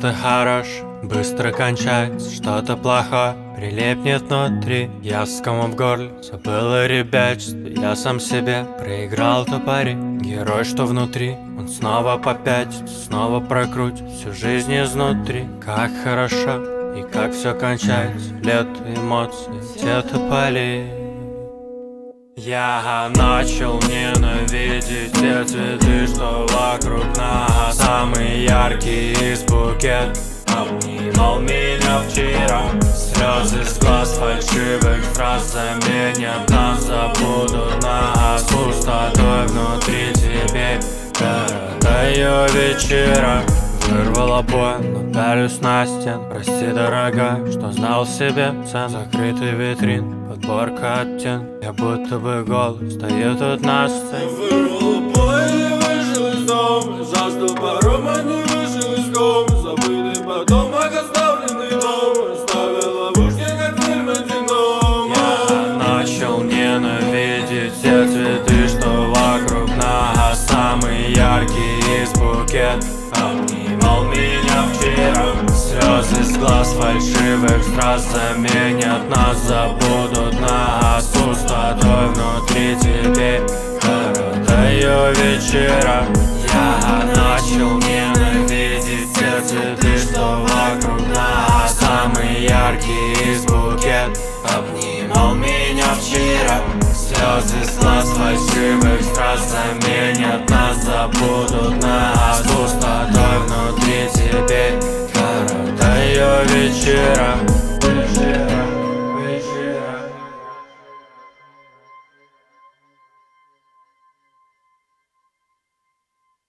Что-то хорош, быстро кончается, что-то плохо прилипнет внутри. Я с комом в горле, забыла ребячество. Я сам себе проиграл топори. Герой, что внутри, он снова попятится, снова прокрутит всю жизнь изнутри. Как хорошо и как все кончается, лет эмоций, те тополи. Я начал ненавидеть те цветы, что вокруг нас. Самый яркий из букет обнимал меня вчера. Слезы с глаз фальшивых фраз заменят нас, забудут нас. Пустотой внутри теперь коротаю вечера. Вырвала бой, но пялюсь на стен. Прости, дорогая, что знал себе цен. Закрытый витрин, подборка оттенков. Я будто бы голый, стою тут на сцене. Вырвала бой и вышел из дома. За столбаром, а не вышел из комы. Забытый потомок, оставленный дома. Оставил ловушки, как в фильме «Динома». Я начал ненавидеть все цветы, что вокруг нас. Самый яркий из букет обнимал меня вчера. Слезы с глаз фальшивых страз заменят нас, забудут нас. Пустотой внутри теперь коротаю вечера. Я начал ненавидеть все цветы, что вокруг нас. Самый яркий из букет обнимал меня вчера. Слезы с глаз фальшивых страз заменят нас, забудут нас. Пустотой внутри теперь коротаю вечера.